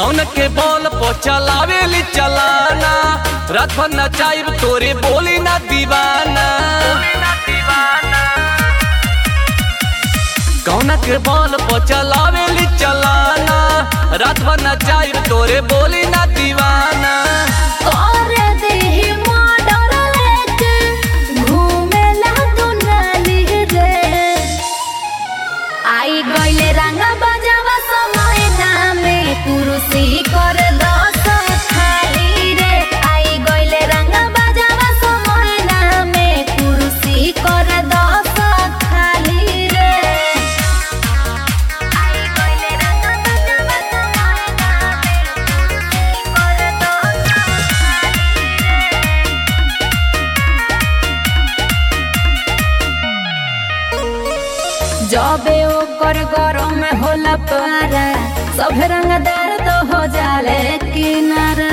कौन के बॉल पर चलावेली चलाना, रात भर नचाइब तोरे बोली ना दीवाना। कौन के बॉल पर चलावेली चलाना, रात भर नचाइब तोरे बोली ना दीवाना। आई गईले रंगा बजावा समय नामे कुरुसी कर दस खाली रे। आई गईले रंगा बजावा समय नामे कुरुसी कर दस खाली रे। आई गईले रंगा बजावा समय नामे कुरुसी कर दस जबे ओकर गरम में होला पारा, सब रंगदार तो हो जाले किनारा।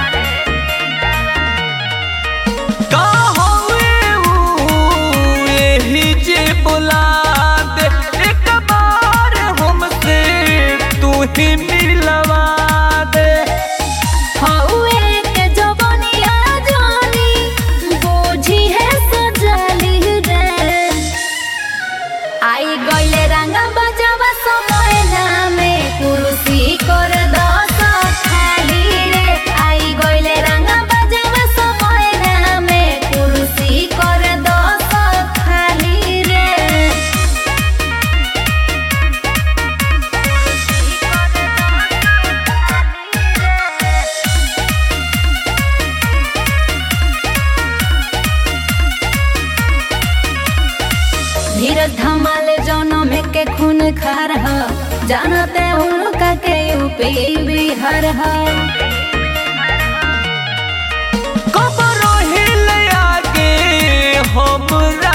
का होवे ऊ यही जे बुला दे, एक बार हमसे तू ही मिलवा दे। हौवे के जवनिया जानी बोझी है सजली रे। आई गईले रंगा बजावा समय नामे कुरुसी कर दस खाली रे। आई गईले रंगा बजावा समय नामे कुरुसी कर दस खाली रे। धीरज धमाले जौनों में के खून खार ह, जानते उनका के यूपी बिहार ह। कब रोहिल आगे हमरा